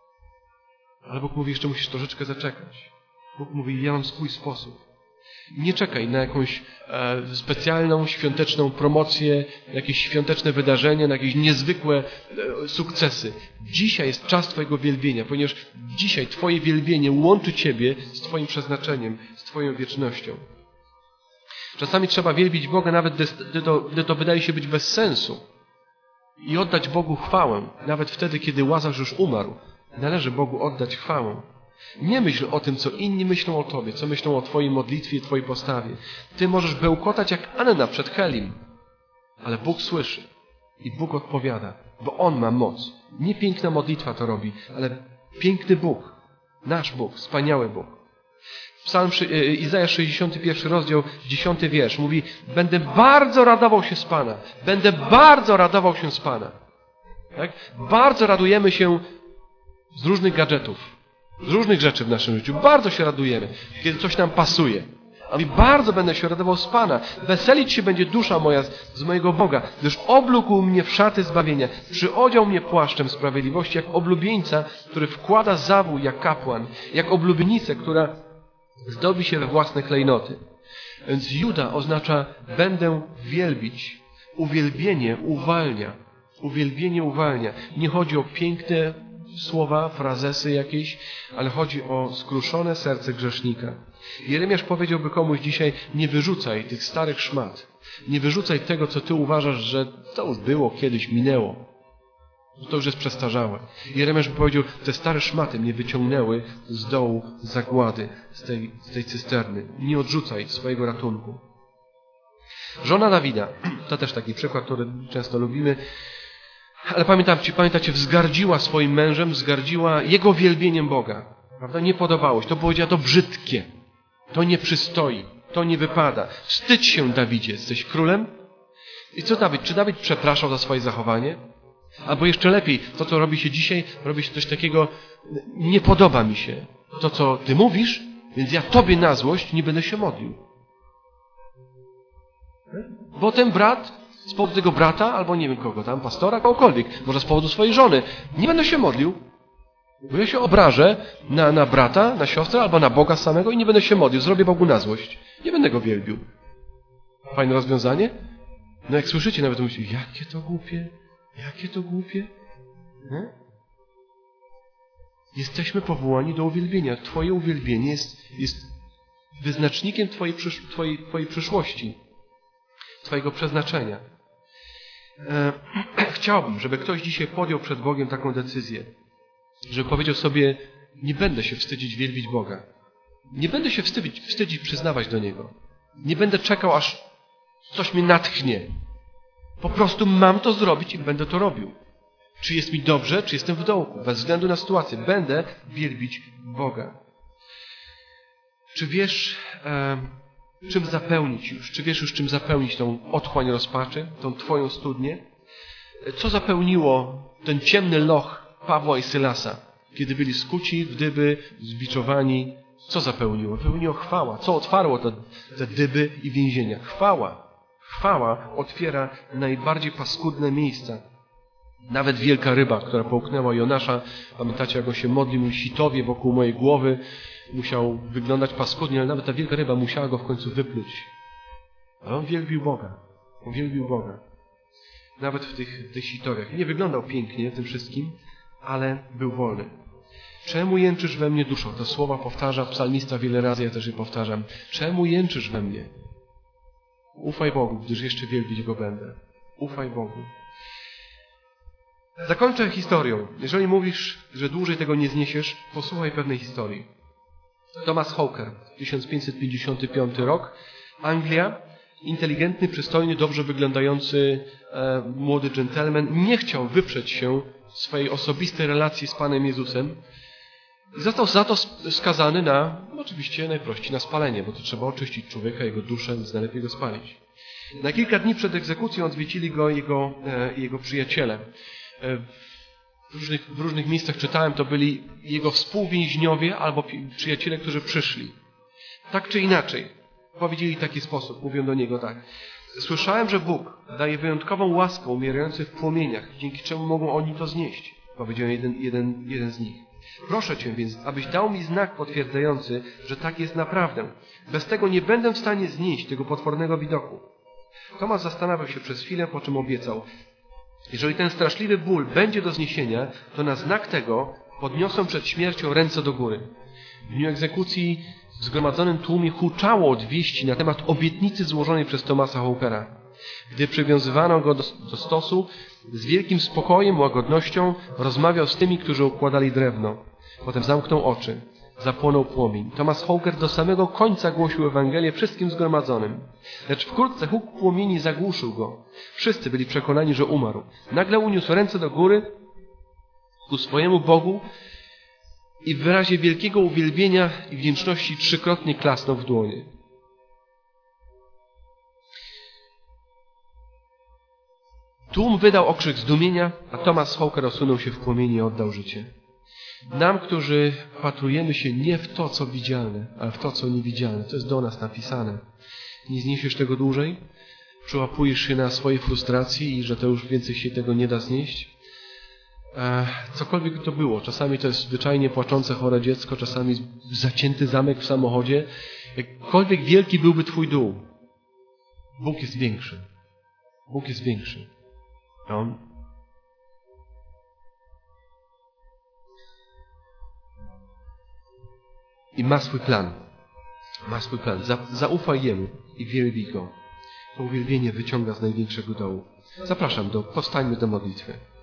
Speaker 1: Ale Bóg mówi, jeszcze musisz troszeczkę zaczekać. Bóg mówi, ja mam swój sposób. Nie czekaj na jakąś e, specjalną, świąteczną promocję, jakieś świąteczne wydarzenie, na jakieś niezwykłe e, sukcesy. Dzisiaj jest czas Twojego wielbienia, ponieważ dzisiaj Twoje wielbienie łączy Ciebie z Twoim przeznaczeniem, z Twoją wiecznością. Czasami trzeba wielbić Boga, nawet gdy to, gdy to wydaje się być bez sensu. I oddać Bogu chwałę, nawet wtedy, kiedy Łazarz już umarł. Należy Bogu oddać chwałę. Nie myśl o tym, co inni myślą o Tobie, co myślą o Twojej modlitwie i Twojej postawie. Ty możesz bełkotać jak Anna przed Helim, ale Bóg słyszy i Bóg odpowiada, bo On ma moc. Nie piękna modlitwa to robi, ale piękny Bóg, nasz Bóg, wspaniały Bóg. Psalm Izajasz sześćdziesiąty pierwszy rozdział, dziesiąty wiersz mówi: będę bardzo radował się z Pana, będę bardzo radował się z Pana. Tak? Bardzo radujemy się z różnych gadżetów. Z różnych rzeczy w naszym życiu. Bardzo się radujemy, kiedy coś nam pasuje. A bardzo będę się radował z Pana. Weselić się będzie dusza moja z, z mojego Boga, gdyż oblógł mnie w szaty zbawienia. Przyodział mnie płaszczem sprawiedliwości, jak oblubieńca, który wkłada zawój jak kapłan. Jak oblubienicę, która zdobi się we własne klejnoty. Więc Juda oznacza będę wielbić. Uwielbienie uwalnia. Uwielbienie uwalnia. Nie chodzi o piękne słowa, frazesy jakieś, ale chodzi o skruszone serce grzesznika. Jeremiasz powiedziałby komuś dzisiaj: nie wyrzucaj tych starych szmat. Nie wyrzucaj tego, co ty uważasz, że to już było, kiedyś minęło. Że to już jest przestarzałe. Jeremiasz by powiedział: te stare szmaty mnie wyciągnęły z dołu zagłady, z tej, z tej cysterny. Nie odrzucaj swojego ratunku. Żona Dawida, to też taki przykład, który często lubimy, ale pamiętacie, pamiętacie, wzgardziła swoim mężem, wzgardziła jego wielbieniem Boga. Prawda? Nie podobało się. To powiedziała: to brzydkie. To nie przystoi. To nie wypada. Wstydź się, Dawidzie. Jesteś królem? I co Dawid? Czy Dawid przepraszał za swoje zachowanie? Albo jeszcze lepiej, to co robi się dzisiaj, robi się coś takiego: nie podoba mi się to, co ty mówisz, więc ja tobie na złość nie będę się modlił. Bo ten brat z powodu tego brata, albo nie wiem kogo tam, pastora, kogokolwiek, może z powodu swojej żony, nie będę się modlił, bo ja się obrażę na, na brata, na siostrę, albo na Boga samego i nie będę się modlił, zrobię Bogu na złość. Nie będę go wielbił. Fajne rozwiązanie? No jak słyszycie, nawet myślicie: jakie to głupie, jakie to głupie. Nie? Jesteśmy powołani do uwielbienia. Twoje uwielbienie jest, jest wyznacznikiem twojej, przysz, twojej, twojej przyszłości, twojego przeznaczenia. E, chciałbym, żeby ktoś dzisiaj podjął przed Bogiem taką decyzję, żeby powiedział sobie: nie będę się wstydzić wielbić Boga. Nie będę się wstydzić, wstydzić przyznawać do Niego. Nie będę czekał, aż coś mnie natchnie. Po prostu mam to zrobić i będę to robił. Czy jest mi dobrze, czy jestem w dołku. Bez względu na sytuację. Będę wielbić Boga. Czy wiesz, e, czym zapełnić już? Czy wiesz już, czym zapełnić tą otchłań rozpaczy, tą twoją studnię? Co zapełniło ten ciemny loch Pawła i Sylasa, kiedy byli skuci w dyby, zbiczowani? Co zapełniło? Wypełniło chwała. Co otwarło te, te dyby i więzienia? Chwała. Chwała otwiera najbardziej paskudne miejsca. Nawet wielka ryba, która połknęła Jonasza, pamiętacie, jak on się modlił, mój sitowie wokół mojej głowy, musiał wyglądać paskudnie, ale nawet ta wielka ryba musiała go w końcu wypluć. Ale on wielbił Boga. On wielbił Boga. Nawet w tych, w tych sitowiach. Nie wyglądał pięknie tym wszystkim, ale był wolny. Czemu jęczysz we mnie, duszo? To słowa powtarza psalmista wiele razy, ja też je powtarzam. Czemu jęczysz we mnie? Ufaj Bogu, gdyż jeszcze wielbić Go będę. Ufaj Bogu. Zakończę historią. Jeżeli mówisz, że dłużej tego nie zniesiesz, posłuchaj pewnej historii. Thomas Hawker, tysiąc pięćset pięćdziesiąty piąty rok, Anglia, inteligentny, przystojny, dobrze wyglądający e, młody dżentelmen, nie chciał wyprzeć się swojej osobistej relacji z Panem Jezusem i został za to skazany na, oczywiście najprościej, na spalenie, bo to trzeba oczyścić człowieka, jego duszę, więc najlepiej go spalić. Na kilka dni przed egzekucją odwiedzili go jego, e, jego przyjaciele. E, w, różnych, w różnych miejscach czytałem, to byli jego współwięźniowie albo przyjaciele, którzy przyszli. Tak czy inaczej, powiedzieli w taki sposób, mówią do niego tak. Słyszałem, że Bóg daje wyjątkową łaskę umierającym w płomieniach, dzięki czemu mogą oni to znieść, powiedział jeden, jeden, jeden z nich. Proszę Cię więc, abyś dał mi znak potwierdzający, że tak jest naprawdę. Bez tego nie będę w stanie znieść tego potwornego widoku. Tomasz zastanawiał się przez chwilę, po czym obiecał. Jeżeli ten straszliwy ból będzie do zniesienia, to na znak tego podniosą przed śmiercią ręce do góry. W dniu egzekucji w zgromadzonym tłumie huczało od wieści na temat obietnicy złożonej przez Thomasa Hawkera. Gdy przywiązywano go do, do stosu, z wielkim spokojem, łagodnością rozmawiał z tymi, którzy układali drewno. Potem zamknął oczy. Zapłonął płomień. Thomas Hawker do samego końca głosił Ewangelię wszystkim zgromadzonym. Lecz wkrótce huk płomieni zagłuszył go. Wszyscy byli przekonani, że umarł. Nagle uniósł ręce do góry ku swojemu Bogu i w wyrazie wielkiego uwielbienia i wdzięczności trzykrotnie klasnął w dłonie. Tłum wydał okrzyk zdumienia, a Thomas Hawker osunął się w płomieni i oddał życie. Nam, którzy patrujemy się nie w to, co widzialne, ale w to, co niewidzialne. To jest do nas napisane. Nie zniesiesz tego dłużej? Przyłapujesz się na swojej frustracji i że to już więcej się tego nie da znieść? Cokolwiek to było. Czasami to jest zwyczajnie płaczące chore dziecko, czasami zacięty zamek w samochodzie. Jakkolwiek wielki byłby twój dół, Bóg jest większy. Bóg jest większy. On i ma swój plan. Ma swój plan. Za, zaufaj Jemu i wielbij Go. To uwielbienie wyciąga z największego dołu. Zapraszam do, powstańmy do modlitwy.